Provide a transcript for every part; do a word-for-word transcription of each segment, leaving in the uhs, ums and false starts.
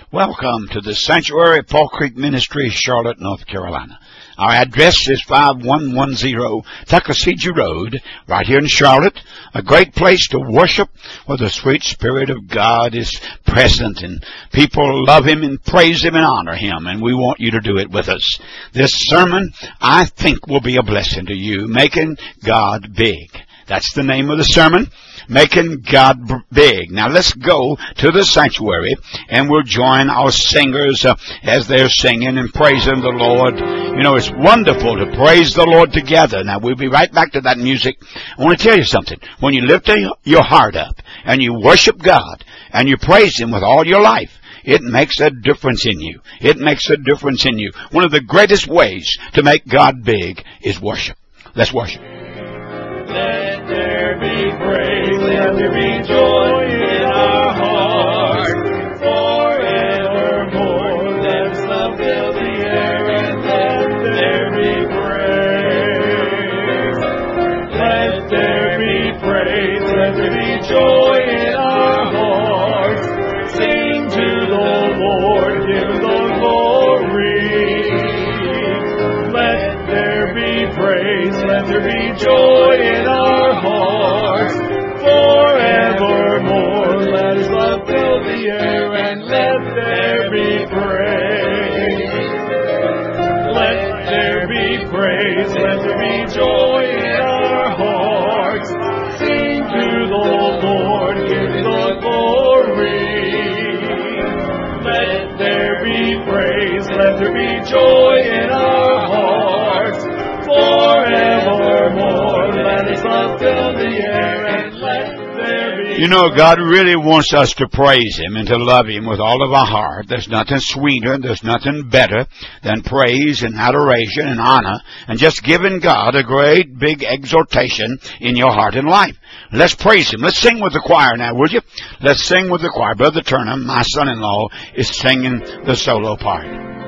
Welcome to the Sanctuary, Fall Creek Ministry, Charlotte, North Carolina. Our address is five one one zero Tuckasegee Road, right here in Charlotte. A great place to worship where the sweet Spirit of God is present and people love Him and praise Him and honor Him, and we want you to do it with us. This sermon, I think, will be a blessing to you, Making God Big. That's the name of the sermon, Making God Big. Now let's go to the sanctuary and we'll join our singers uh, as they're singing and praising the Lord. You know, it's wonderful to praise the Lord together. Now we'll be right back to that music. I want to tell you something. When you lift your heart up and you worship God and you praise Him with all your life, it makes a difference in you. It makes a difference in you. One of the greatest ways to make God big is worship. Let's worship. Let there be praise, let there be joy in our hearts, forevermore. Let us love fill the air and let there be praise. Let there be praise, let there be joy in our hearts. Sing to the Lord, give Him the glory. Let there be praise, let there be joy in our hearts, forevermore. Let His love fill the air and let there be praise. Let there be praise, let there be joy in our hearts. Sing to the Lord, give Him the glory. Let there be praise, let there be joy in our hearts, forevermore. Let His love fill the air and let there be. You know, God really wants us to praise Him and to love Him with all of our heart. There's nothing sweeter, there's nothing better than praise and adoration and honor and just giving God a great big exhortation in your heart and life. Let's praise Him. Let's sing with the choir now, would you? Let's sing with the choir. Brother Turner, my son-in-law, is singing the solo part.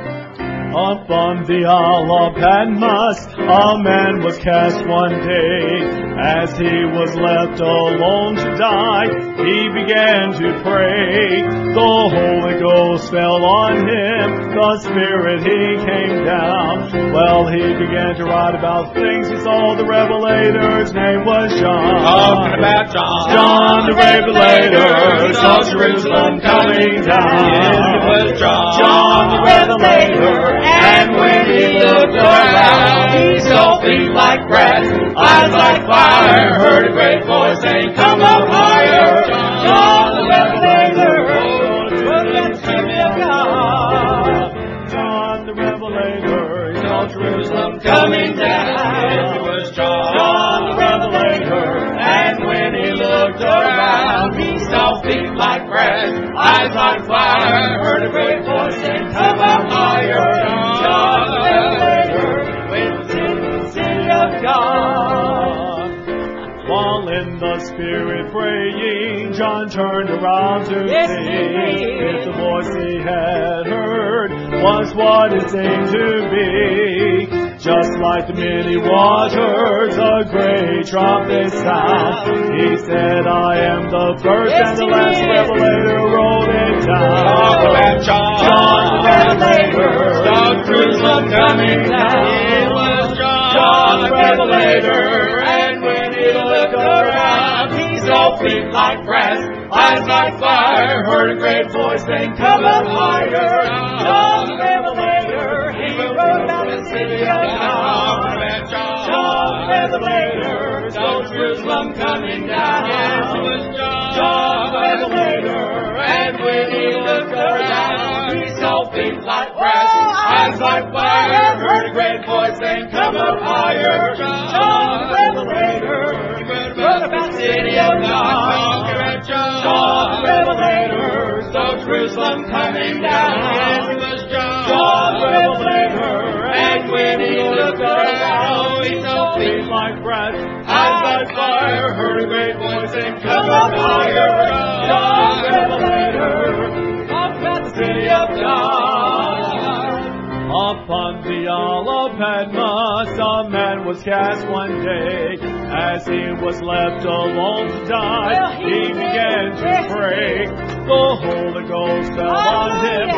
Up on the Isle of Patmos, a man was cast one day. As he was left alone to die, he began to pray. The Holy Ghost fell on him, the Spirit He came down. Well, he began to write about things he saw. The Revelator's name was John. Talking about John. John the Revelator saw Jerusalem coming down. It was John. John the Revelator. And when he looked around, he saw things like brass, eyes like fire, heard a great voice saying, "Come up higher." John the Revelator, look at the city of God. John the Revelator, he saw Jerusalem coming down. It was John, John the Revelator. And when he looked around, he saw things like brass, eyes like fire, heard a great voice saying, "Come up higher." John the Revelator went to the city of God. While in the Spirit praying, John turned around to yes, see if the voice he had heard was what it seemed to be. Just like the many waters, a great trumpet sound. He said, "I am the first yes, and the last." Revelator wrote it down. Talk about John. John the Revelator saw Jerusalem coming down. It was John, John the Revelator. And when he looked around, he saw feet like brass, eyes like fire, heard a great voice saying, "Come up higher." John the Revelator, he wrote about the city of God. John the Revelator saw Jerusalem coming down. It was John. John the Revelator. And when he looked around, he saw feet like brass, eyes like fire, heard a great voice saying, "Come up higher." John the Revelator, wrote about the city of God. John the Revelator saw Jerusalem coming down. It was John. John the Revelator. And when he looked around, he saw feet like brass, eyes like fire, heard a great voice saying, "Come up higher." John the Revelator, talk about the city of God. Upon the Isle of Patmos, a man was cast one day. As he was left alone to die, he began to pray. The Holy Ghost fell on him,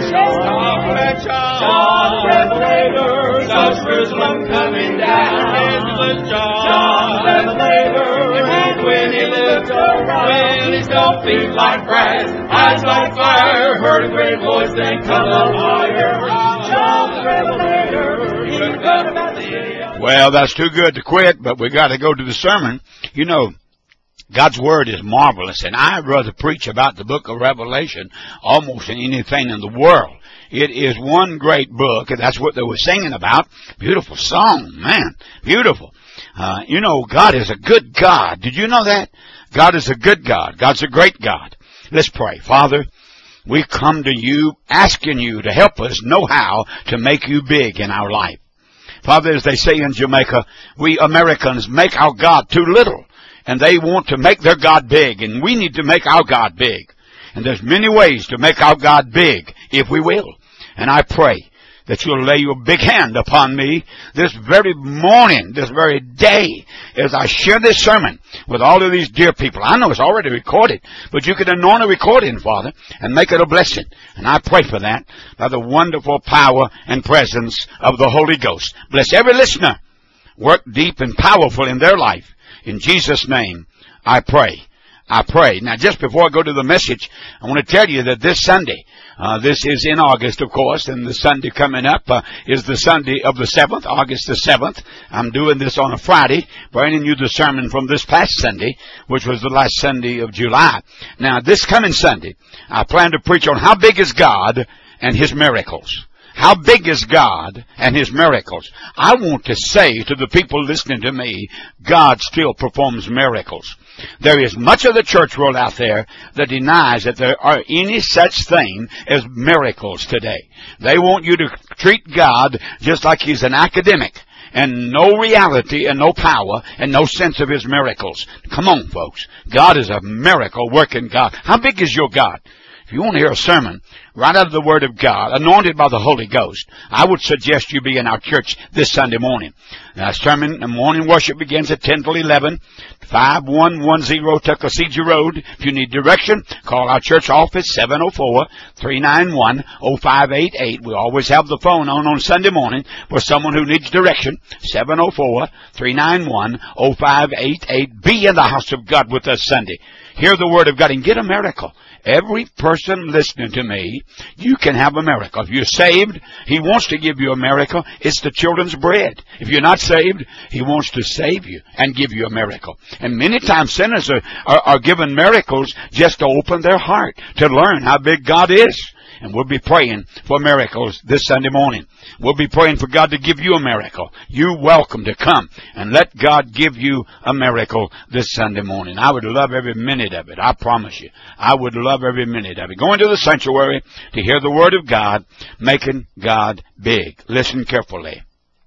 Chocolate John, John Revelator, South Jerusalem coming down. It was John, John Revelator, and when he looked around, when his dull feet like brass, eyes like fire, heard a great voice saying, "Come up higher." John Revelator, he got about the Well, that's too good to quit, but we got to go to the sermon. You know, God's Word is marvelous, and I'd rather preach about the book of Revelation almost than anything in the world. It is one great book, and that's what they were singing about. Beautiful song, man. Beautiful. Uh, you know, God is a good God. Did you know that? God is a good God. God's a great God. Let's pray. Father, we come to you asking you to help us know how to make you big in our life. Father, as they say in Jamaica, we Americans make our God too little, and they want to make their God big, and we need to make our God big. And there's many ways to make our God big, if we will. And I pray that you'll lay your big hand upon me this very morning, this very day, as I share this sermon with all of these dear people. I know it's already recorded, but you can anoint a recording, Father, and make it a blessing. And I pray for that by the wonderful power and presence of the Holy Ghost. Bless every listener. Work deep and powerful in their life. In Jesus' name, I pray. I pray. Now, just before I go to the message, I want to tell you that this Sunday, uh, this is in August, of course, and the Sunday coming up uh, is the Sunday of the seventh, August the seventh. I'm doing this on a Friday, bringing you the sermon from this past Sunday, which was the last Sunday of July. Now, this coming Sunday, I plan to preach on how big is God and His miracles. How big is God and His miracles? I want to say to the people listening to me, God still performs miracles. There is much of the church world out there that denies that there are any such thing as miracles today. They want you to treat God just like He's an academic, and no reality and no power and no sense of His miracles. Come on, folks. God is a miracle working God. How big is your God? If you want to hear a sermon right out of the Word of God, anointed by the Holy Ghost, I would suggest you be in our church this Sunday morning. Now, sermon and morning worship begins at ten till eleven, five one one zero Tuckasegee Road. If you need direction, call our church office, seven oh four, three nine one, oh five eight eight. We always have the phone on on Sunday morning for someone who needs direction, seven oh four, three nine one, oh five eight eight. Be in the house of God with us Sunday. Hear the Word of God and get a miracle. Every person listening to me, you can have a miracle. If you're saved, He wants to give you a miracle. It's the children's bread. If you're not saved, He wants to save you and give you a miracle. And many times sinners are, are, are given miracles just to open their heart, to learn how big God is. And we'll be praying for miracles this Sunday morning. We'll be praying for God to give you a miracle. You're welcome to come and let God give you a miracle this Sunday morning. I would love every minute of it. I promise you. I would love every minute of it. Going to the sanctuary to hear the Word of God, making God big. Listen carefully.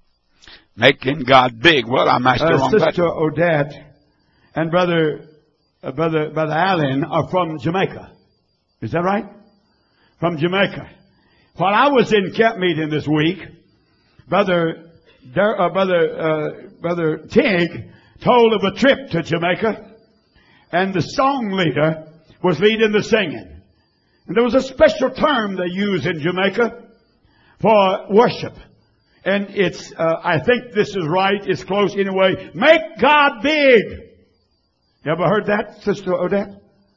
Making God big. Well, I might still uh, wrong Sister button. Odette and Brother, uh, Brother, Brother Allen are from Jamaica. Is that right? From Jamaica. While I was in camp meeting this week, Brother, uh, Brother, uh, Brother Tig told of a trip to Jamaica, and the song leader was leading the singing. And there was a special term they use in Jamaica for worship. And it's, uh, I think this is right, it's close anyway. Make God big. You ever heard that, Sister Odette?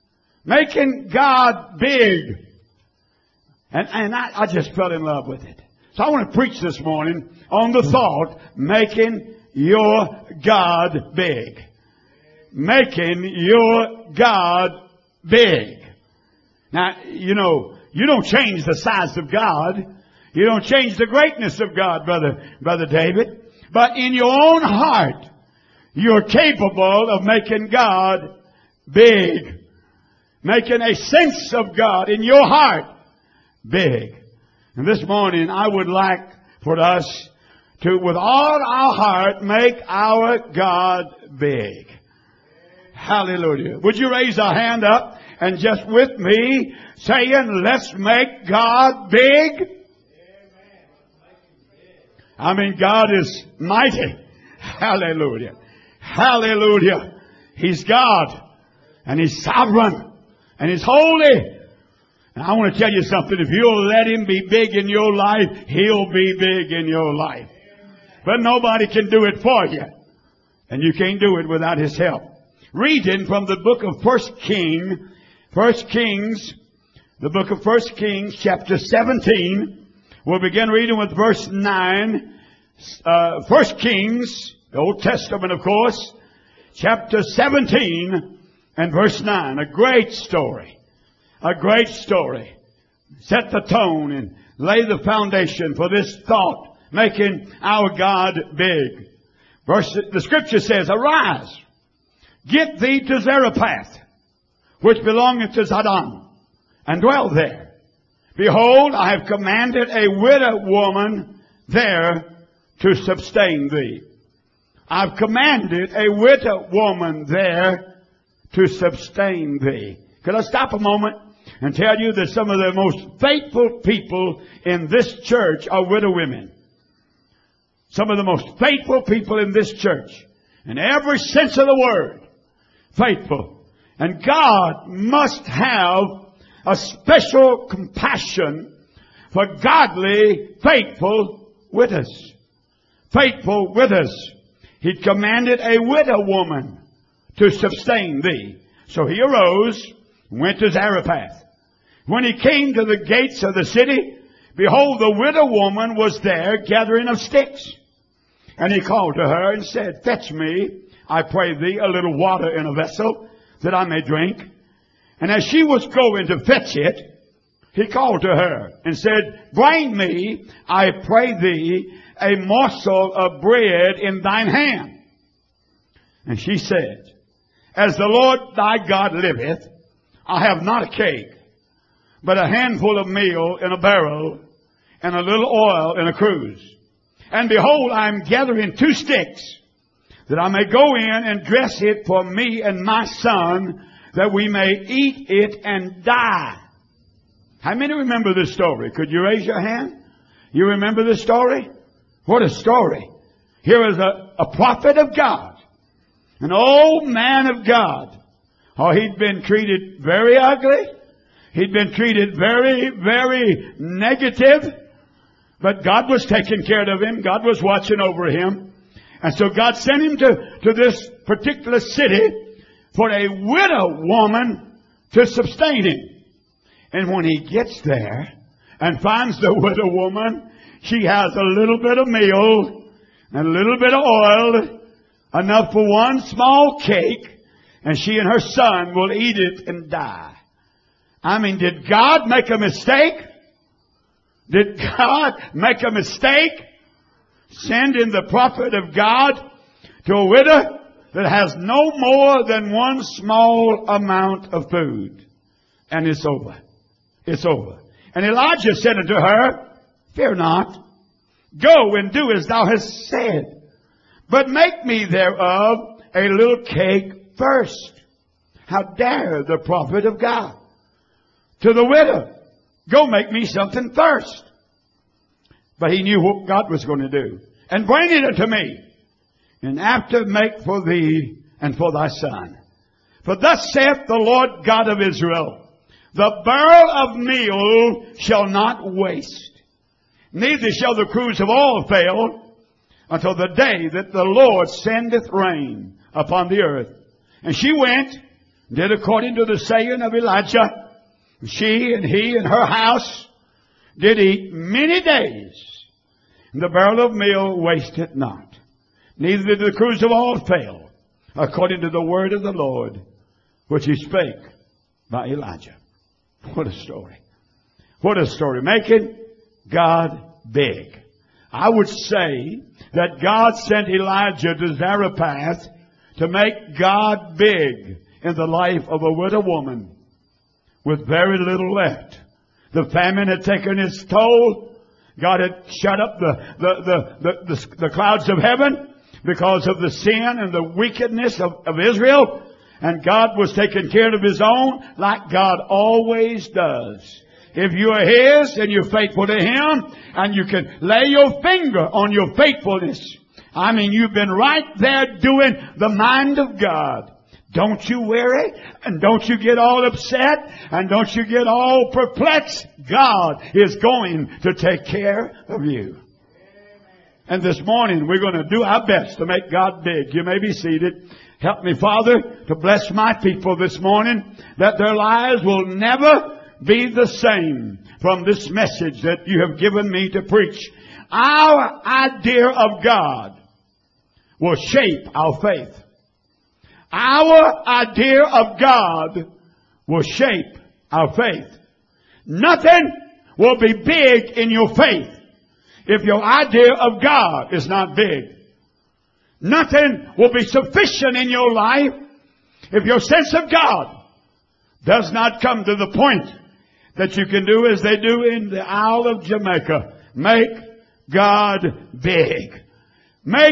Making God big. And, and I, I just fell in love with it. So I want to preach this morning on the thought, making your God big. Making your God big. Now, you know, you don't change the size of God. You don't change the greatness of God, Brother, Brother David. But in your own heart, you're capable of making God big. Making a sense of God in your heart big. And this morning I would like for us to, with all our heart, make our God big. Hallelujah. Would you raise a hand up and just with me saying, let's make God big? I mean, God is mighty. Hallelujah. Hallelujah. He's God. And He's sovereign. And He's holy. And I want to tell you something. If you'll let Him be big in your life, He'll be big in your life. But nobody can do it for you. And you can't do it without His help. Reading from the book of First Kings, First Kings, the book of First Kings, chapter seventeen. We'll begin reading with verse nine. Uh, First Kings, the Old Testament, of course, chapter seventeen and verse nine. A great story. A great story. Set the tone and lay the foundation for this thought, making our God big. Verse, the scripture says, Arise, get thee to Zarephath, which belongeth to Zidon, and dwell there. Behold, I have commanded a widow woman there to sustain thee. I've commanded a widow woman there to sustain thee. Could I stop a moment and tell you that some of the most faithful people in this church are widow women? Some of the most faithful people in this church, in every sense of the word, faithful. And God must have a special compassion for godly, faithful widows. Faithful widows. He commanded a widow woman to sustain thee. So he arose and went to Zarephath. When he came to the gates of the city, behold, the widow woman was there gathering of sticks. And he called to her and said, Fetch me, I pray thee, a little water in a vessel, that I may drink. And as she was going to fetch it, he called to her and said, Bring me, I pray thee, a morsel of bread in thine hand. And she said, As the Lord thy God liveth, I have not a cake, but a handful of meal in a barrel, and a little oil in a cruse. And behold, I am gathering two sticks, that I may go in and dress it for me and my son, that we may eat it and die. How many remember this story? Could you raise your hand? You remember this story? What a story. Here is a, a prophet of God, an old man of God. Oh, he'd been treated very ugly. He'd been treated very, very negative. But God was taking care of him. God was watching over him. And so God sent him to, to this particular city for a widow woman to sustain him. And when he gets there and finds the widow woman, she has a little bit of meal and a little bit of oil, enough for one small cake, and she and her son will eat it and die. I mean, did God make a mistake? Did God make a mistake sending the prophet of God to a widow that has no more than one small amount of food? And it's over. It's over. And Elijah said unto her, Fear not. Go and do as thou hast said. But make me thereof a little cake first. How dare the prophet of God to the widow, Go make me something first. But he knew what God was going to do. And bring it unto me. And after make for thee and for thy son. For thus saith the Lord God of Israel, the barrel of meal shall not waste, neither shall the cruse of oil fail, until the day that the Lord sendeth rain upon the earth. And she went, did according to the saying of Elijah. She and he and her house did eat many days. And the barrel of meal wasted not, neither did the cruse of oil fail, according to the word of the Lord, which he spake by Elijah. What a story. What a story. Making God big. I would say that God sent Elijah to Zarephath to make God big in the life of a widow woman with very little left. The famine had taken its toll. God had shut up the, the, the, the, the, the clouds of heaven because of the sin and the wickedness of, of Israel. And God was taking care of His own like God always does. If you are His and you're faithful to Him and you can lay your finger on your faithfulness, I mean, you've been right there doing the mind of God. Don't you worry, and don't you get all upset, and don't you get all perplexed. God is going to take care of you. And this morning we're going to do our best to make God big. You may be seated. Help me, Father, to bless my people this morning, that their lives will never be the same from this message that you have given me to preach. Our idea of God will shape our faith. Our idea of God will shape our faith. Nothing will be big in your faith if your idea of God is not big. Nothing will be sufficient in your life if your sense of God does not come to the point that you can do as they do in the Isle of Jamaica. Make God big. Make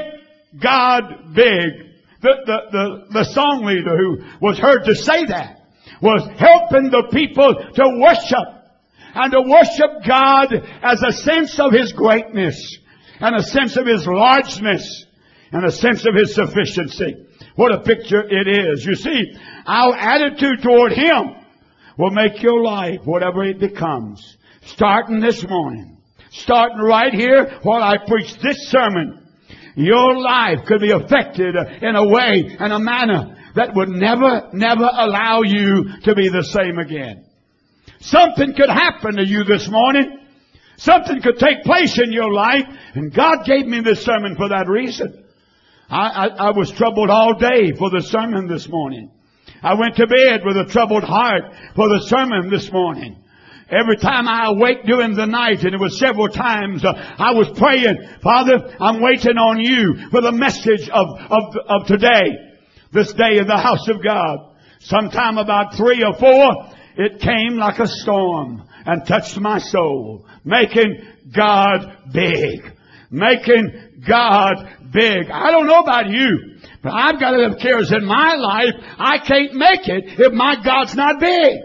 God big. The, the, the, the song leader who was heard to say that was helping the people to worship. And to worship God as a sense of His greatness, and a sense of His largeness, and a sense of His sufficiency. What a picture it is. You see, our attitude toward Him will make your life whatever it becomes. Starting this morning, starting right here while I preach this sermon, your life could be affected in a way and a manner that would never, never allow you to be the same again. Something could happen to you this morning. Something could take place in your life. And God gave me this sermon for that reason. I, I, I was troubled all day for the sermon this morning. I went to bed with a troubled heart for the sermon this morning. Every time I awake during the night, and it was several times, uh, I was praying, Father, I'm waiting on you for the message of, of, of today. This day in the house of God. Sometime about three or four, it came like a storm and touched my soul. Making God big. Making God big. I don't know about you, but I've got enough cares in my life. I can't make it if my God's not big.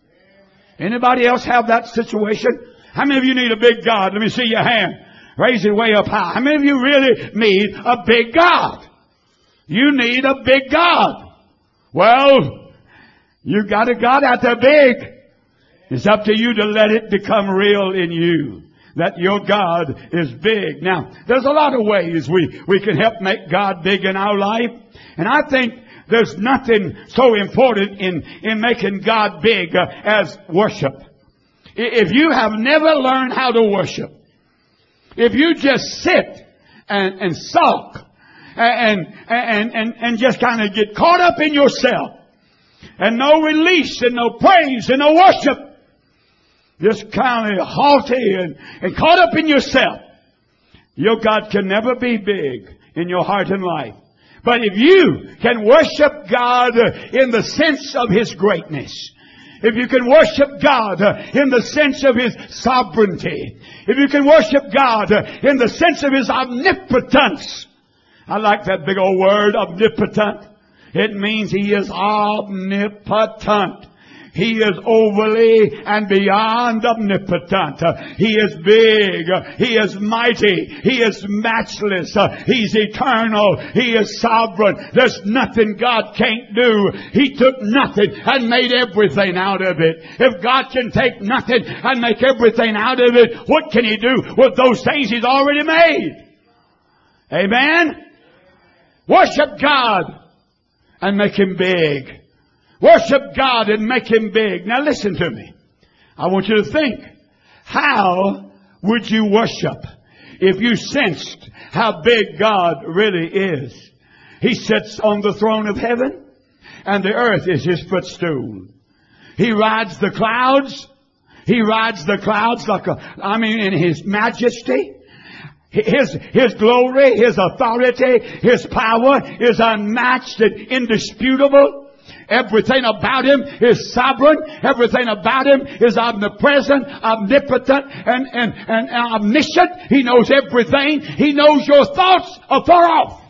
Anybody else have that situation? How many of you need a big God? Let me see your hand. Raise it way up high. How many of you really need a big God? You need a big God. Well, you got a God out there big. It's up to you to let it become real in you. That your God is big. Now, there's a lot of ways we, we can help make God big in our life. And I think there's nothing so important in, in making God big uh, as worship. If you have never learned how to worship, if you just sit and, and sulk and, and, and, and just kind of get caught up in yourself, and no release and no praise and no worship. Just kind of haughty and, and caught up in yourself. Your God can never be big in your heart and life. But if you can worship God in the sense of His greatness, if you can worship God in the sense of His sovereignty, if you can worship God in the sense of His omnipotence. I like that big old word, omnipotent. It means He is omnipotent. He is overly and beyond omnipotent. He is big. He is mighty. He is matchless. He's eternal. He is sovereign. There's nothing God can't do. He took nothing and made everything out of it. If God can take nothing and make everything out of it, what can He do with those things He's already made? Amen? Worship God and make Him big. Worship God and make Him big. Now listen to me. I want you to think. How would you worship if you sensed how big God really is? He sits on the throne of heaven, and the earth is His footstool. He rides the clouds. He rides the clouds like a, I mean, in His majesty. His, His glory, His authority, His power is unmatched and indisputable. Everything about Him is sovereign. Everything about Him is omnipresent, omnipotent, and, and, and omniscient. He knows everything. He knows your thoughts afar off.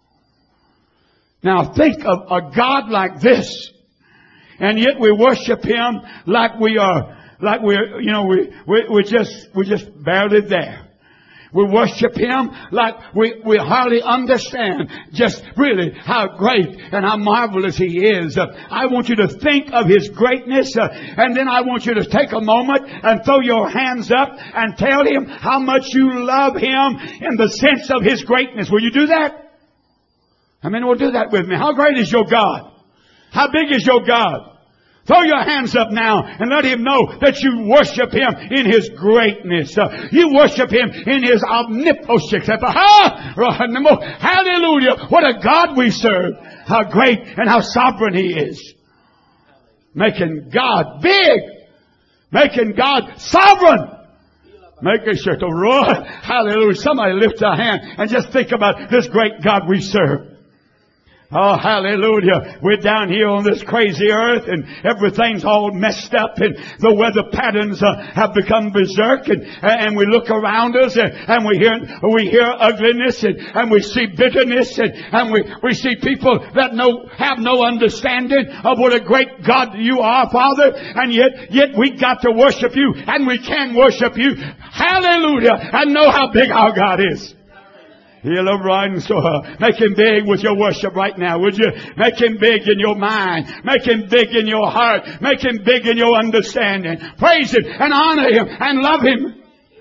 Now think of a God like this, and yet we worship Him like we are, like we're, you know, we, we, we're just, we're just barely there. We worship Him like we, we hardly understand just really how great and how marvelous He is. Uh, I want you to think of His greatness, uh, and then I want you to take a moment and throw your hands up and tell Him how much you love Him in the sense of His greatness. Will you do that? I mean, will do that with me. How great is your God? How big is your God? Throw your hands up now and let Him know that you worship Him in His greatness. Uh, you worship Him in His omnipotence. Hallelujah. What a God we serve. How great and how sovereign He is. Making God big. Making God sovereign. Making sure to roar. Hallelujah. Somebody lift a hand and just think about this great God we serve. Oh, hallelujah. We're down here on this crazy earth and everything's all messed up and the weather patterns uh, have become berserk and, and we look around us and, and we hear, we hear ugliness and, and we see bitterness and, and we, we see people that know, have no understanding of what a great God you are, Father. And yet, yet we got to worship you and we can worship you. Hallelujah. And know how big our God is. He'll arise, so uh, make Him big with your worship right now, would you? Make Him big in your mind. Make Him big in your heart. Make Him big in your understanding. Praise Him and honor Him and love Him.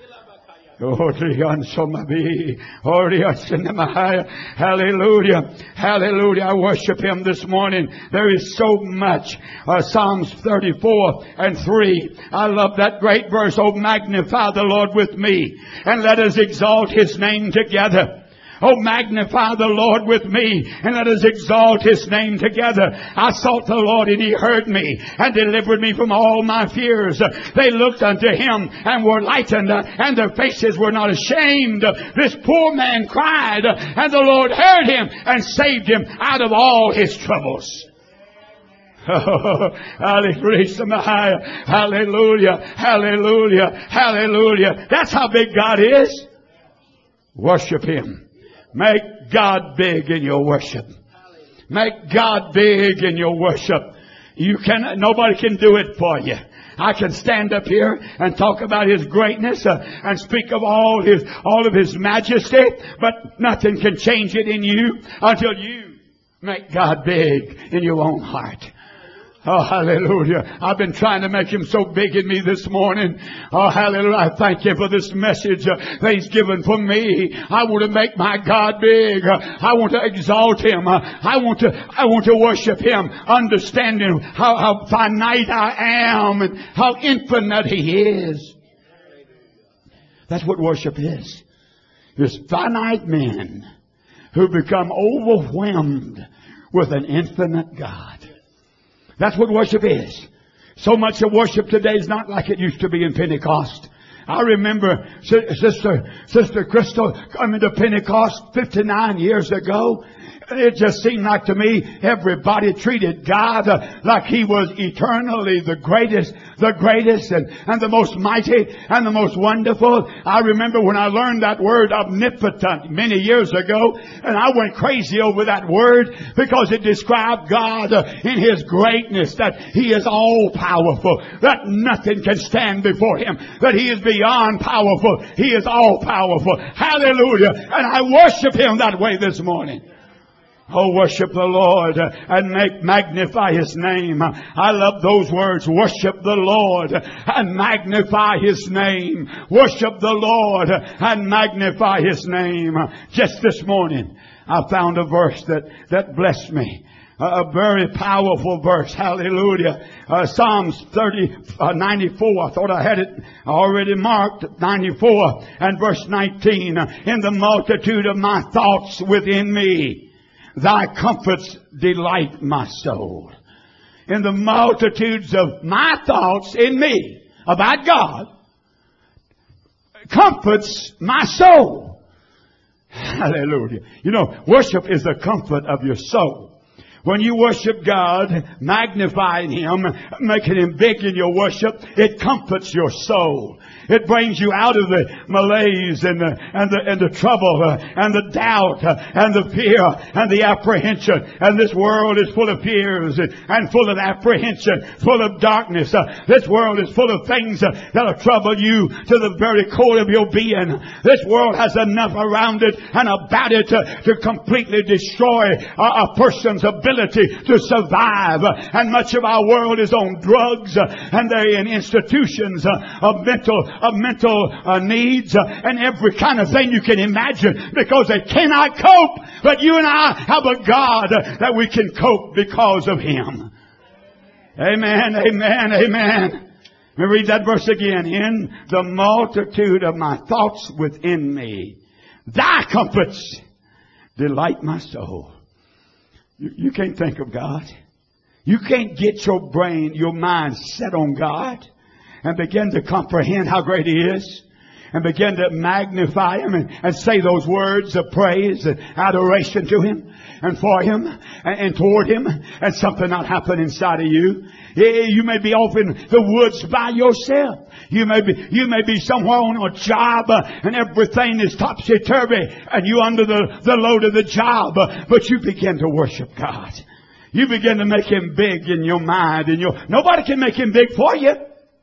Hallelujah. Hallelujah. I worship Him this morning. There is so much. Uh, Psalms thirty-four and three. I love that great verse. Oh, magnify the Lord with me and let us exalt His name together. Oh, magnify the Lord with me and let us exalt His name together. I sought the Lord and He heard me and delivered me from all my fears. They looked unto Him and were lightened and their faces were not ashamed. This poor man cried and the Lord heard him and saved him out of all his troubles. Oh, hallelujah, hallelujah, hallelujah, hallelujah. That's how big God is. Worship Him. Make God big in your worship. Make God big in your worship. You can, nobody can do it for you. I can stand up here and talk about His greatness uh, and speak of all His, all of His majesty, but nothing can change it in you until you make God big in your own heart. Oh, hallelujah. I've been trying to make Him so big in me this morning. Oh, hallelujah. I thank Him for this message uh, that He's given for me. I want to make my God big. Uh, I want to exalt Him. Uh, I want to, I want to worship Him, understanding how, how finite I am and how infinite He is. That's what worship is. It's finite men who become overwhelmed with an infinite God. That's what worship is. So much of worship today is not like it used to be in Pentecost. I remember Sister, Sister Crystal coming to Pentecost fifty-nine years ago. It just seemed like to me everybody treated God uh, like He was eternally the greatest, the greatest and, and the most mighty and the most wonderful. I remember when I learned that word omnipotent many years ago, and I went crazy over that word because it described God uh, in His greatness, that He is all powerful, that nothing can stand before Him, that He is beyond powerful, He is all powerful. Hallelujah. And I worship Him that way this morning. Oh, worship the Lord and make magnify His name. I love those words. Worship the Lord and magnify His name. Worship the Lord and magnify His name. Just this morning, I found a verse that, that blessed me. A very powerful verse. Hallelujah. Uh, Psalms thirty, uh, ninety-four. I thought I had it already marked. ninety-four and verse nineteen. In the multitude of my thoughts within me, Thy comforts delight my soul. In the multitudes of my thoughts in me about God, comforts my soul. Hallelujah. You know, worship is the comfort of your soul. When you worship God, magnifying Him, making Him big in your worship, it comforts your soul. It brings you out of the malaise and the, and the, and the trouble uh, and the doubt uh, and the fear and the apprehension. And this world is full of fears and, and full of apprehension, full of darkness. Uh, this world is full of things uh, that'll trouble you to the very core of your being. This world has enough around it and about it uh, to completely destroy a, a person's ability to survive. Uh, and much of our world is on drugs uh, and they're in institutions uh, of mental of mental uh, needs uh, and every kind of thing you can imagine because they cannot cope. But you and I have a God uh, that we can cope because of Him. Amen, amen, amen. Let me read that verse again. In the multitude of my thoughts within me, Thy comforts delight my soul. You, you can't think of God. You can't get your brain, your mind set on God and begin to comprehend how great He is and begin to magnify Him and, and say those words of praise and adoration to Him and for Him and, and toward Him, and something not happen inside of you. You may be off in the woods by yourself. You may be, you may be somewhere on a job uh, and everything is topsy-turvy and you under the, the load of the job, uh, but you begin to worship God. You begin to make Him big in your mind and your, nobody can make Him big for you.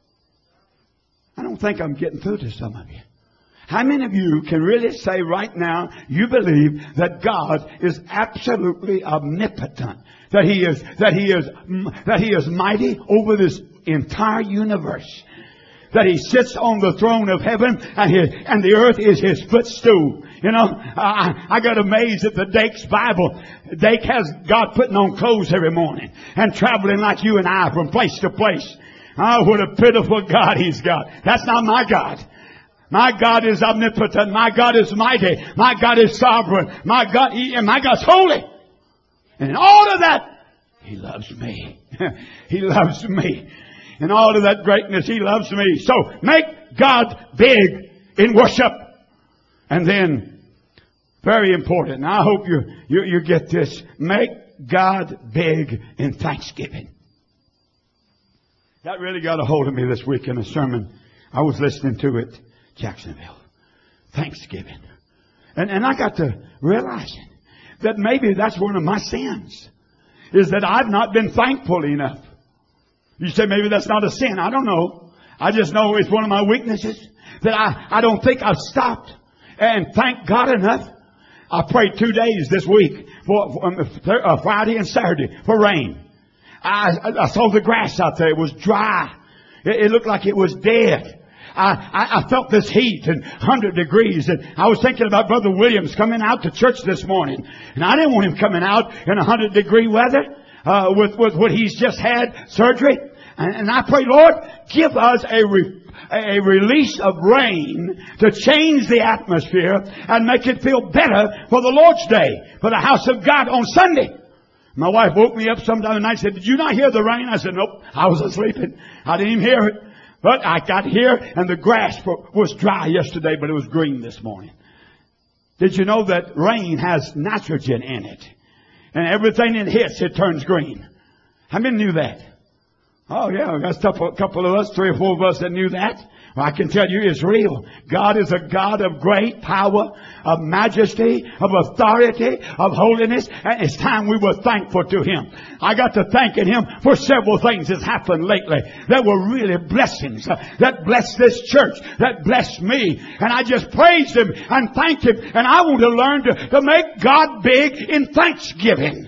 I don't think I'm getting through to some of you. How many of you can really say right now you believe that God is absolutely omnipotent? That He is, that He is, that He is mighty over this entire universe? That He sits on the throne of heaven and His, and the earth is His footstool. You know, I, I got amazed at the Dake's Bible. Dake has God putting on clothes every morning and traveling like you and I from place to place. Oh, what a pitiful God He's got. That's not my God. My God is omnipotent. My God is mighty. My God is sovereign. My God, he, and my God's holy. And in all of that, He loves me. He loves me. In all of that greatness, He loves me. So make God big in worship. And then, very important, now I hope you, you, you get this. Make God big in thanksgiving. That really got a hold of me this week in a sermon. I was listening to it, Jacksonville. Thanksgiving. And, and I got to realizing that maybe that's one of my sins. Is that I've not been thankful enough. You say maybe that's not a sin. I don't know. I just know it's one of my weaknesses. That I, I don't think I've stopped and thanked God enough. I prayed two days this week for, for uh, Friday and Saturday for rain. I, I saw the grass out there. It was dry. It, it looked like it was dead. I, I, I felt this heat and one hundred degrees. And I was thinking about Brother Williams coming out to church this morning. And I didn't want him coming out in one hundred degree weather uh, with, with what he's just had surgery. And, and I pray, Lord, give us a, re, a release of rain to change the atmosphere and make it feel better for the Lord's Day, for the house of God on Sunday. My wife woke me up sometime at night and said, did you not hear the rain? I said, nope, I was asleep. I didn't even hear it. But I got here and the grass was dry yesterday, but it was green this morning. Did you know that rain has nitrogen in it? And everything it hits, it turns green. How many knew that? Oh yeah, there's a couple of us, three or four of us that knew that. Well, I can tell you it's real. God is a God of great power, of majesty, of authority, of holiness, and it's time we were thankful to Him. I got to thanking Him for several things that's happened lately that were really blessings, uh, that blessed this church, that blessed me, and I just praised Him and thanked Him, and I want to learn to, to make God big in thanksgiving.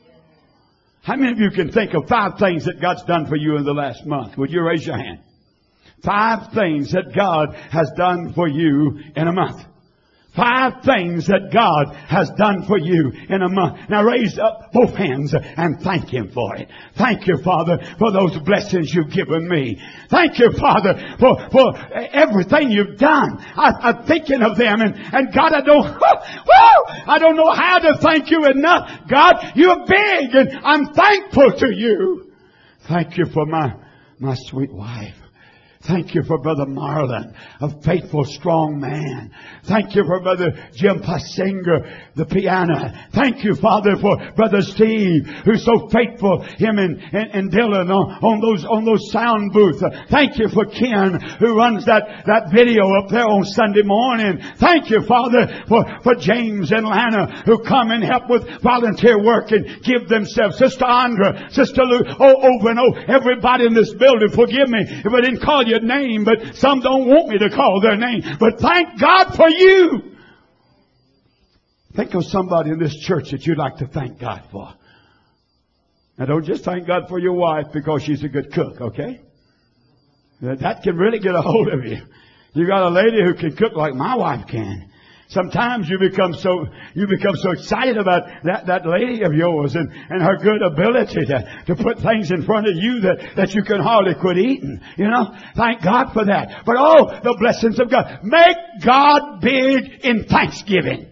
How many of you can think of five things that God's done for you in the last month? Would you raise your hand? Five things that God has done for you in a month. Five things that God has done for you in a month. Now raise up both hands and thank Him for it. Thank you, Father, for those blessings you've given me. Thank you, Father, for, for everything you've done. I, I'm thinking of them and, and God, I don't, woo, I don't know how to thank you enough. God, you're big and I'm thankful to you. Thank you for my, my sweet wife. Thank you for Brother Marlon, a faithful, strong man. Thank you for Brother Jim Passinger, the piano. Thank you, Father, for Brother Steve, who's so faithful, him and, and, and Dylan on, on those on those sound booths. Thank you for Ken, who runs that, that video up there on Sunday morning. Thank you, Father, for, for James and Lana, who come and help with volunteer work and give themselves. Sister Andra, Sister Lou, oh, over and over. Everybody in this building, forgive me if I didn't call you name, but some don't want me to call their name. But thank God for you. Think of somebody in this church that you'd like to thank God for. Now don't just thank God for your wife because she's a good cook, okay? That can really get a hold of you. You got a lady who can cook like my wife can. Sometimes you become so, you become so excited about that, that lady of yours and, and her good ability to, to put things in front of you that, that you can hardly quit eating. You know, thank God for that. But oh, the blessings of God. Make God big in thanksgiving.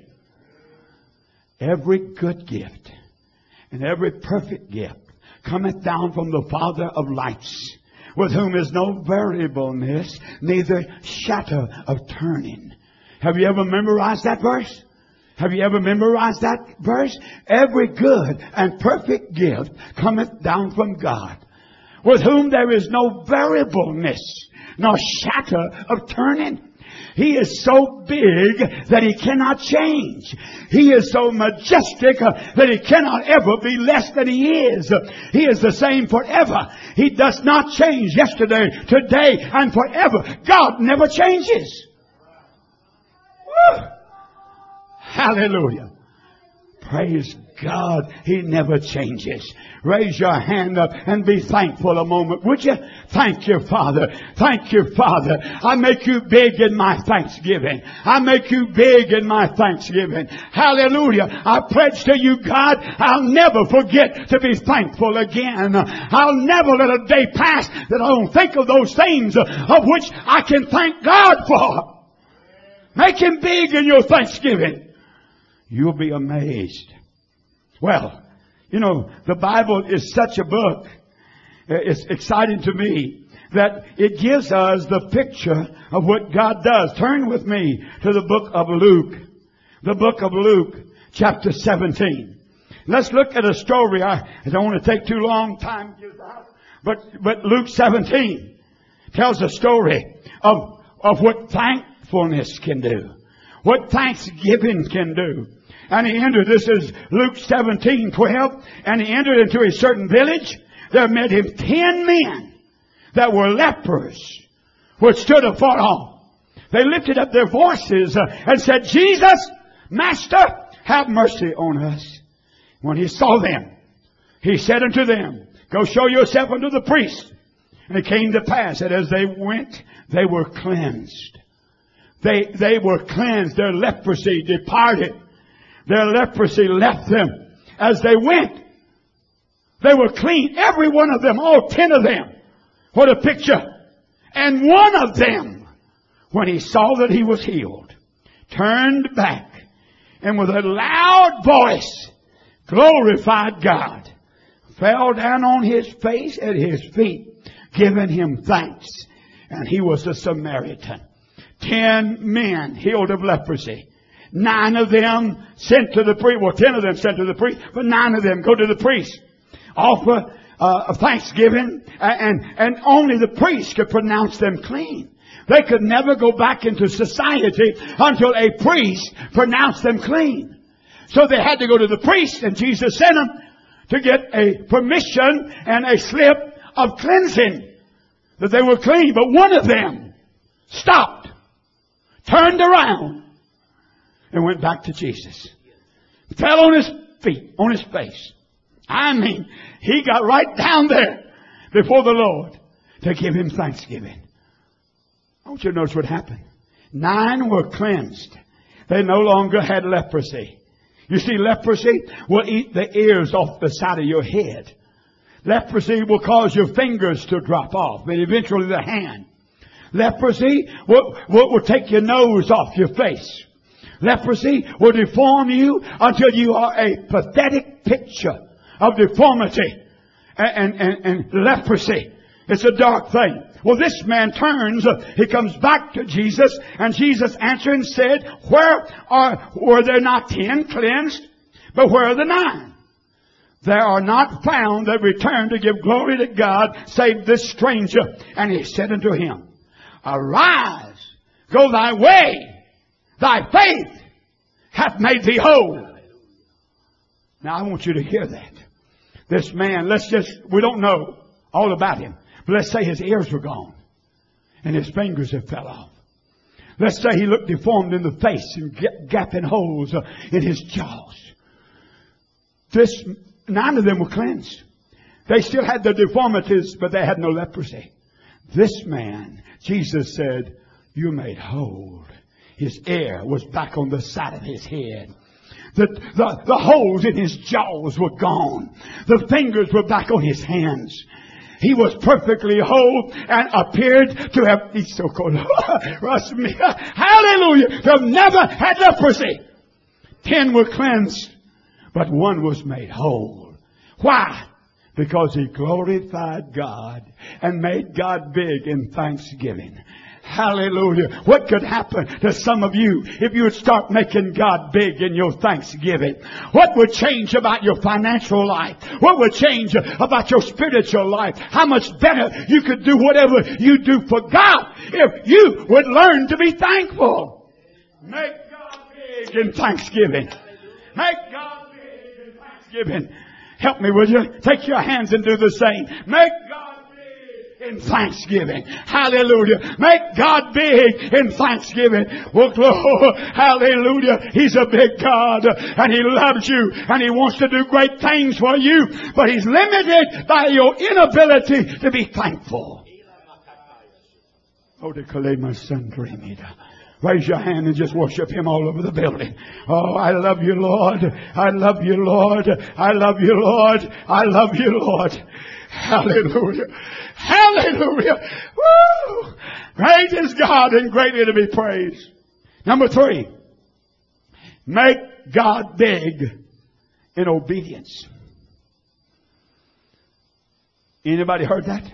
Every good gift and every perfect gift cometh down from the Father of lights, with whom is no variableness, neither shadow of turning. Have you ever memorized that verse? Have you ever memorized that verse? Every good and perfect gift cometh down from God, with whom there is no variableness, nor shadow of turning. He is so big that He cannot change. He is so majestic that He cannot ever be less than He is. He is the same forever. He does not change yesterday, today, and forever. God never changes. Woo! Hallelujah. Praise God. He never changes. Raise your hand up and be thankful a moment, would you? Thank you, Father. Thank you, Father. I make you big in my thanksgiving. I make you big in my thanksgiving. Hallelujah. I pledge to you, God, I'll never forget to be thankful again. I'll never let a day pass that I don't think of those things of which I can thank God for. Make Him big in your thanksgiving. You'll be amazed. Well, you know, the Bible is such a book. It's exciting to me that it gives us the picture of what God does. Turn with me to the book of Luke. The book of Luke, chapter seventeen. Let's look at a story. I, I don't want to take too long time. But, but Luke seventeen tells a story of, of what thankfulness can do. What thanksgiving can do. And he entered, this is Luke seventeen twelve, and he entered into a certain village. There met him ten men that were lepers, which stood afar off. They lifted up their voices uh, and said, Jesus, Master, have mercy on us. When he saw them, he said unto them, Go show yourself unto the priest. And it came to pass that as they went, they were cleansed. They, they were cleansed. Their leprosy departed. Their leprosy left them as they went. They were clean. Every one of them, all ten of them. What a picture. And one of them, when he saw that he was healed, turned back and with a loud voice glorified God, fell down on his face at his feet, giving him thanks. And he was a Samaritan. Ten men healed of leprosy. Nine of them sent to the priest. Well, ten of them sent to the priest, but nine of them go to the priest. Offer uh, a thanksgiving, and, and only the priest could pronounce them clean. They could never go back into society until a priest pronounced them clean. So they had to go to the priest, and Jesus sent them to get a permission and a slip of cleansing that they were clean. But one of them stopped, turned around, and went back to Jesus. Fell on his feet, on his face. I mean, he got right down there before the Lord to give him thanksgiving. I want you to notice what happened. Nine were cleansed. They no longer had leprosy. You see, leprosy will eat the ears off the side of your head. Leprosy will cause your fingers to drop off, and eventually the hand. Leprosy will, will, will take your nose off your face. Leprosy will deform you until you are a pathetic picture of deformity and, and, and, and leprosy. It's a dark thing. Well, this man turns, uh, he comes back to Jesus, and Jesus answered and said, Where are, were there not ten cleansed? But where are the nine? There are not found that return to give glory to God, save this stranger. And he said unto him, Arise, go thy way, thy faith hath made thee whole. Now I want you to hear that. This man, let's just, we don't know all about him. But let's say his ears were gone and his fingers have fell off. Let's say he looked deformed in the face and gaping holes in his jaws. This, nine of them were cleansed. They still had the deformities, but they had no leprosy. This man, Jesus said, you made whole. His hair was back on the side of his head. The, the, the holes in his jaws were gone. The fingers were back on his hands. He was perfectly whole and appeared to have, he's so cold. Hallelujah. To have never had leprosy. Ten were cleansed, but one was made whole. Why? Because he glorified God and made God big in thanksgiving. Hallelujah. What could happen to some of you if you would start making God big in your thanksgiving? What would change about your financial life? What would change about your spiritual life? How much better you could do whatever you do for God if you would learn to be thankful. Make God big in thanksgiving. Make God big in thanksgiving. Help me, will you? Take your hands and do the same. Make God in thanksgiving. Hallelujah. Make God big in thanksgiving. Well, oh, hallelujah. He's a big God and He loves you and He wants to do great things for you, but He's limited by your inability to be thankful. Oh, declare my son, dream. Raise your hand and just worship Him all over the building. Oh, I love you, Lord. I love you, Lord. I love you, Lord. I love you, Lord. Hallelujah. Hallelujah. Woo! Great is God and greatly to be praised. Number three. Make God big in obedience. Anybody heard that?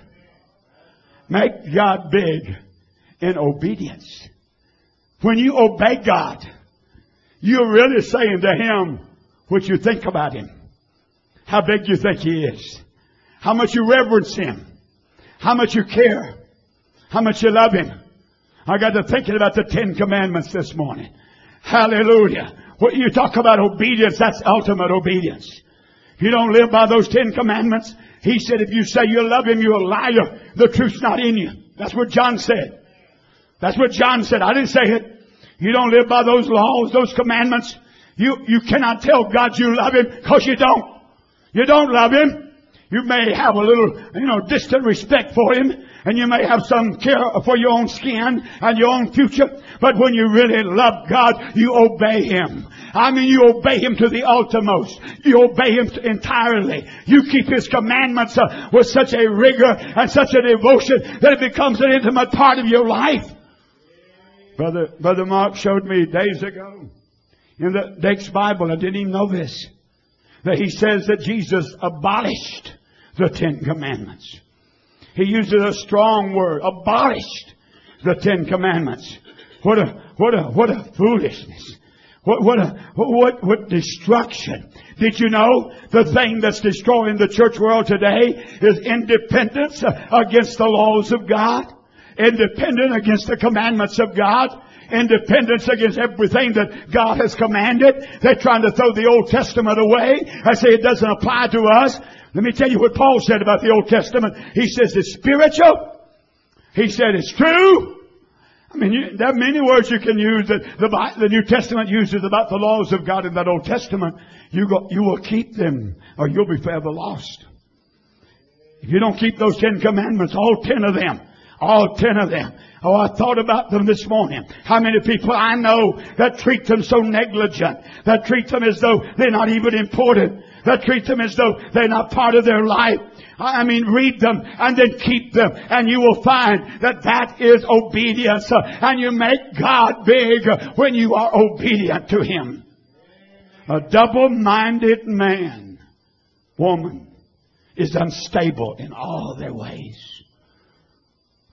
Make God big in obedience. When you obey God, you're really saying to Him what you think about Him. How big you think He is. How much you reverence Him. How much you care. How much you love Him. I got to thinking about the Ten Commandments this morning. Hallelujah. When you talk about obedience, that's ultimate obedience. If you don't live by those Ten Commandments, He said if you say you love Him, you're a liar. The truth's not in you. That's what John said. That's what John said. I didn't say it. You don't live by those laws, those commandments. You, you cannot tell God you love Him because you don't. You don't love Him. You may have a little, you know, distant respect for Him, and you may have some care for your own skin and your own future. But when you really love God, you obey Him. I mean, you obey Him to the uttermost. You obey Him entirely. You keep His commandments uh, with such a rigor and such a devotion that it becomes an intimate part of your life. Brother, Brother Mark showed me days ago in the Dake's Bible, I didn't even know this, that he says that Jesus abolished the Ten Commandments. He uses a strong word, abolished the Ten Commandments. What a, what a, what a foolishness. What, what a, what, what destruction. Did you know the thing that's destroying the church world today is independence against the laws of God? Independent against the commandments of God. Independence against everything that God has commanded. They're trying to throw the Old Testament away. I say it doesn't apply to us. Let me tell you what Paul said about the Old Testament. He says it's spiritual. He said it's true. I mean, you, there are many words you can use that the, the New Testament uses about the laws of God in that Old Testament. You go, you will keep them or you'll be forever lost. If you don't keep those Ten Commandments, all ten of them, all ten of them. Oh, I thought about them this morning. How many people I know that treat them so negligent, that treat them as though they're not even important, that treat them as though they're not part of their life. I mean, read them and then keep them, and you will find that that is obedience. And you make God big when you are obedient to Him. A double-minded man, woman, is unstable in all their ways.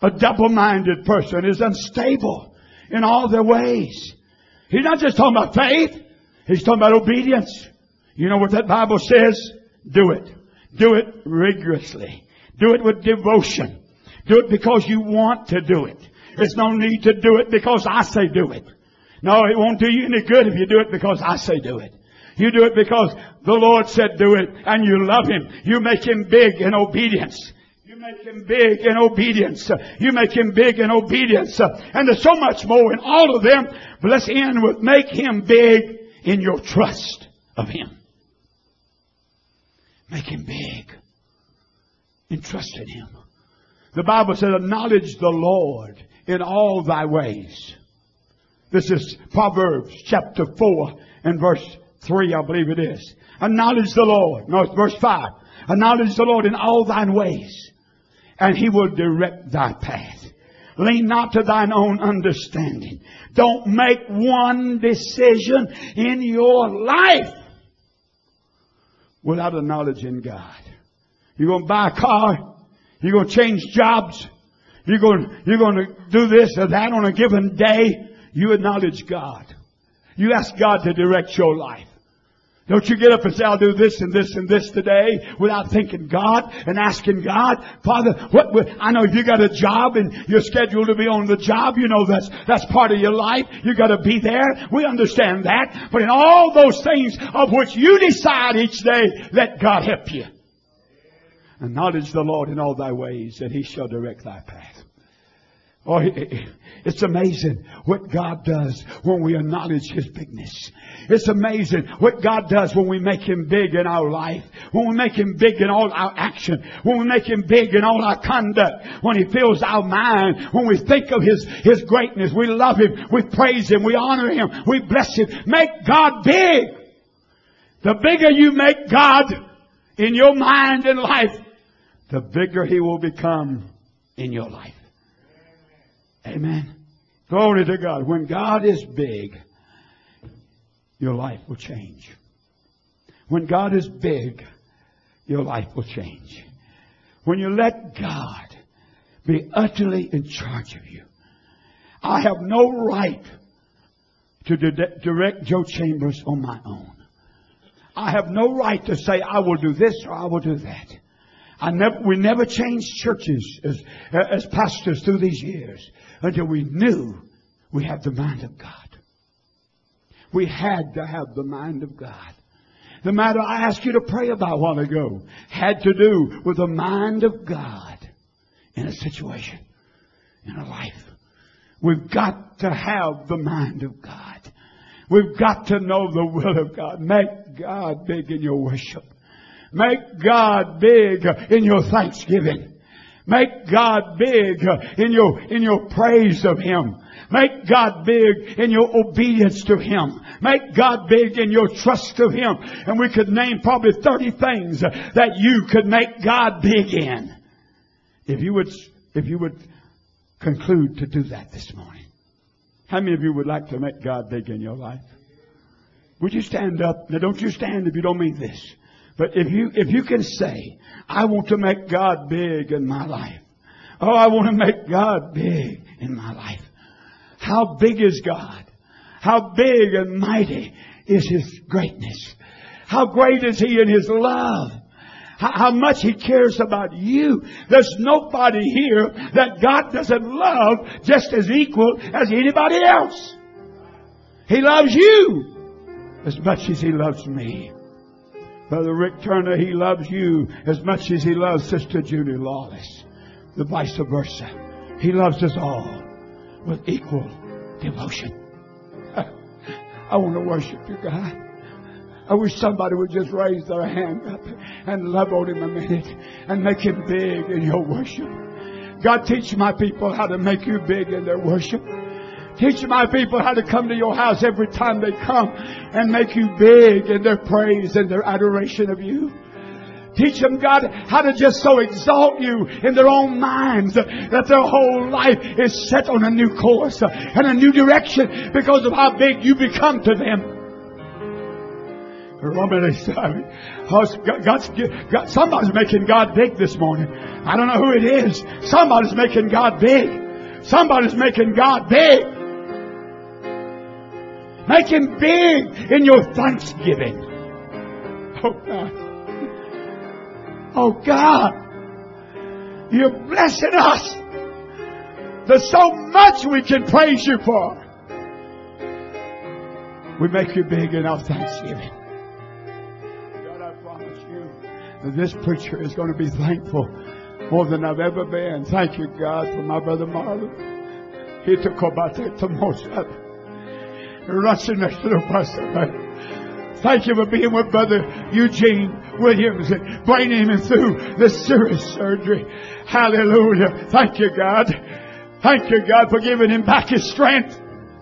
A double-minded person is unstable in all their ways. He's not just talking about faith. He's talking about obedience. You know what that Bible says? Do it. Do it rigorously. Do it with devotion. Do it because you want to do it. There's no need to do it because I say do it. No, it won't do you any good if you do it because I say do it. You do it because the Lord said do it and you love Him. You make Him big in obedience. You make Him big in obedience. You make Him big in obedience. And there's so much more in all of them. But let's end with make Him big in your trust of Him. Make Him big in trust in Him. The Bible says, acknowledge the Lord in all thy ways. This is Proverbs chapter four and verse three, I believe it is. Acknowledge the Lord. No, it's verse five. Acknowledge the Lord in all thine ways, and He will direct thy path. Lean not to thine own understanding. Don't make one decision in your life without acknowledging God. You're going to buy a car. You're going to change jobs. You're going, you're going to do this or that on a given day. You acknowledge God. You ask God to direct your life. Don't you get up and say, I'll do this and this and this today without thinking God and asking God, Father, what would, I know if you got a job and you're scheduled to be on the job, you know that's, that's part of your life. You got to be there. We understand that. But in all those things of which you decide each day, let God help you. Acknowledge the Lord in all thy ways, and He shall direct thy path. Oh, it's amazing what God does when we acknowledge His bigness. It's amazing what God does when we make Him big in our life. When we make Him big in all our action. When we make Him big in all our conduct. When He fills our mind. When we think of His, His greatness. We love Him. We praise Him. We honor Him. We bless Him. Make God big. The bigger you make God in your mind and life, the bigger He will become in your life. Amen. Glory to God. When God is big, your life will change. When God is big, your life will change. When you let God be utterly in charge of you. I have no right to direct Joe Chambers on my own. I have no right to say I will do this or I will do that. I never, we never changed churches as, as pastors through these years until we knew we had the mind of God. We had to have the mind of God. The matter I asked you to pray about a while ago had to do with the mind of God in a situation, in a life. We've got to have the mind of God. We've got to know the will of God. Make God big in your worship. Make God big in your thanksgiving. Make God big in your, in your praise of Him. Make God big in your obedience to Him. Make God big in your trust of Him. And we could name probably thirty things that you could make God big in. If you would, if you would conclude to do that this morning. How many of you would like to make God big in your life? Would you stand up? Now don't you stand if you don't mean this. But if you, if you can say, I want to make God big in my life. Oh, I want to make God big in my life. How big is God? How big and mighty is His greatness? How great is He in His love? How, how much He cares about you. There's nobody here that God doesn't love just as equal as anybody else. He loves you as much as He loves me. Brother Rick Turner, he loves you as much as he loves Sister Judy Lawless. The vice versa. He loves us all with equal devotion. I want to worship you, God. I wish somebody would just raise their hand up and love on Him a minute and make Him big in your worship. God, teach my people how to make you big in their worship. Teach my people how to come to your house every time they come and make you big in their praise and their adoration of you. Teach them, God, how to just so exalt you in their own minds that their whole life is set on a new course and a new direction because of how big you become to them. God's, God, somebody's making God big this morning. I don't know who it is. Somebody's making God big. Somebody's making God big. Make Him big in your thanksgiving. Oh God. Oh God. You're blessing us. There's so much we can praise You for. We make You big in our thanksgiving. God, I promise You that this preacher is going to be thankful more than I've ever been. Thank You, God, for my brother Marlon. He took about it to most of it. Rushing next to the bus. Thank You for being with Brother Eugene Williams and bringing him through this serious surgery. Hallelujah. Thank You, God. Thank You, God, for giving him back his strength.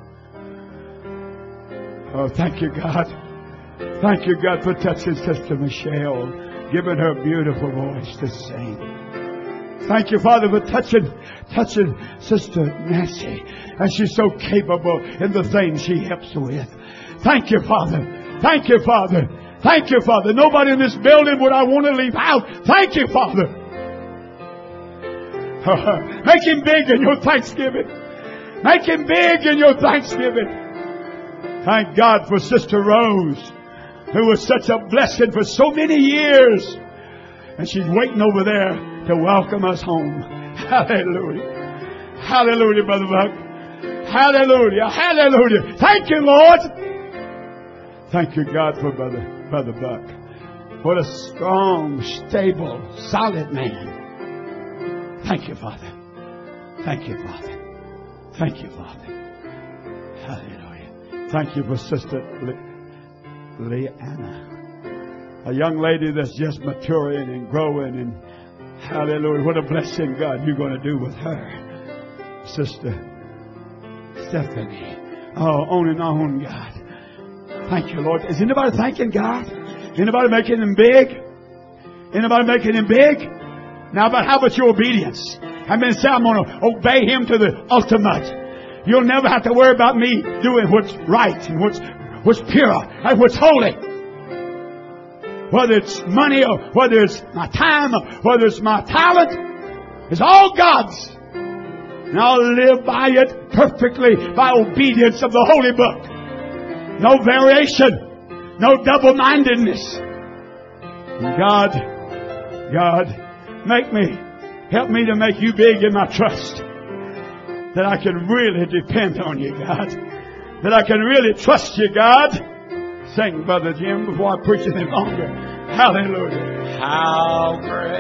Oh, thank You, God. Thank You, God, for touching Sister Michelle, giving her a beautiful voice to sing. Thank You, Father, for touching, touching Sister Nancy, and she's so capable in the things she helps with. Thank You, Father. Thank You, Father. Thank You, Father. Nobody in this building would I want to leave out. Thank You, Father. Make Him big in your thanksgiving. Make Him big in your thanksgiving. Thank God for Sister Rose, who was such a blessing for so many years. And she's waiting over there to welcome us home. Hallelujah. Hallelujah, Brother Buck. Hallelujah. Hallelujah. Thank You, Lord. Thank You, God, for Brother, Brother Buck. What a strong, stable, solid man. Thank You, Father. Thank You, Father. Thank You, Father. Hallelujah. Thank You for Sister Le- Leanna, a young lady that's just maturing and growing, and hallelujah, what a blessing, God, You're going to do with her. Sister Stephanie, oh, on and on, God. Thank You, Lord. Is anybody thanking God? Anybody making Him big? Anybody making Him big? Now, but how about your obedience? I mean, say I'm going to obey Him to the ultimate. You'll never have to worry about me doing what's right and what's, what's pure and what's holy. Whether it's money or whether it's my time or whether it's my talent, it's all God's. And I'll live by it perfectly by obedience of the Holy Book. No variation, no double-mindedness. And God, God, make me, help me to make You big in my trust. That I can really depend on You, God. That I can really trust You, God. Sing, Brother Jim, before I preach any longer. Hallelujah. How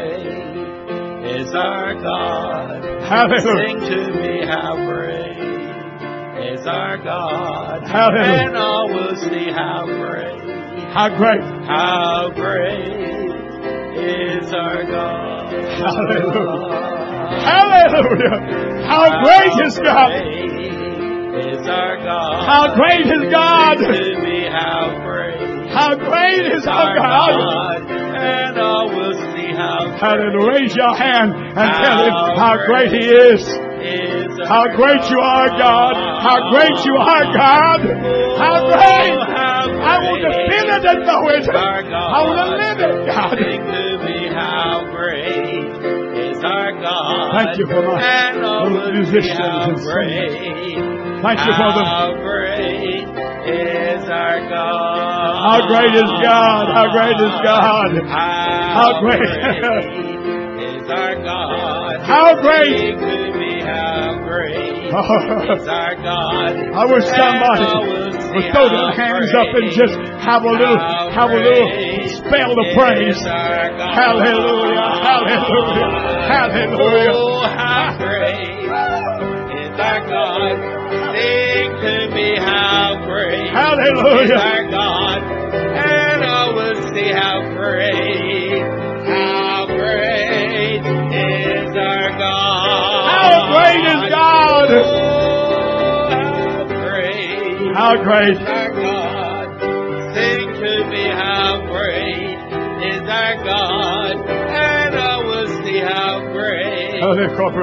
great is our God. Hallelujah. Sing to me, how great is our God. Hallelujah. And all will see how great. How great. How great is our God. Hallelujah. Hallelujah. How great is God. Is our God. How great is God. To me, how great. How great is our God. And all will see how great. Hallelujah. Raise your hand and tell Him how great He is. How great You are, God. How great You are, God. How great. I want to feel it and know it. I want to live it, God. Sing to me, how great is our God. Thank You for my little musicians and singers. Thank You for them. How great is our God. How great is God. How great is God. How great is our God. How great. Sing to me, how great is our God. I wish somebody would throw their hands up and just have a little, have a little spell of praise. Hallelujah, hallelujah, hallelujah. Oh, how great is our God. Sing to me, how great hallelujah. is our God. And I will see how great, how great is our God. How great is God. Oh, how great. How great. Our God. Sing to me, how great is our God. And I will see how great, how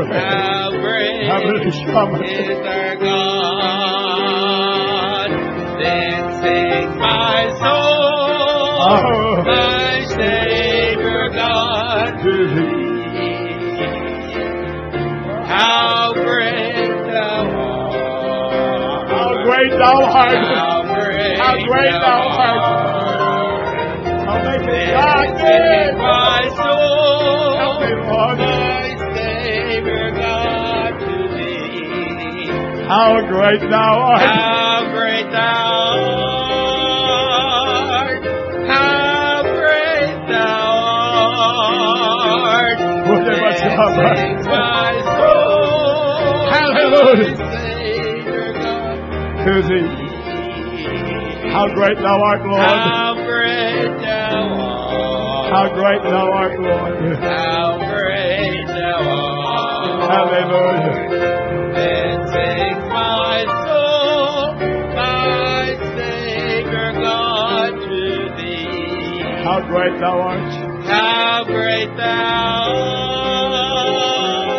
great is our God. Then sing my soul, Oh, my Savior God, to thee. How great thou art. How great thou art. How great, How great thou art. How make it God good. My soul, Help me, Lord. my Savior God, to thee. How great thou art. How great thou art. How great thou art. Sing my soul, Hallelujah. my Savior God, To thee. How great thou art, Lord. how great thou art. How great thou art, Lord. How great thou art. Hallelujah. Then sings my soul, my Savior God, to thee. How great thou art. How great thou art.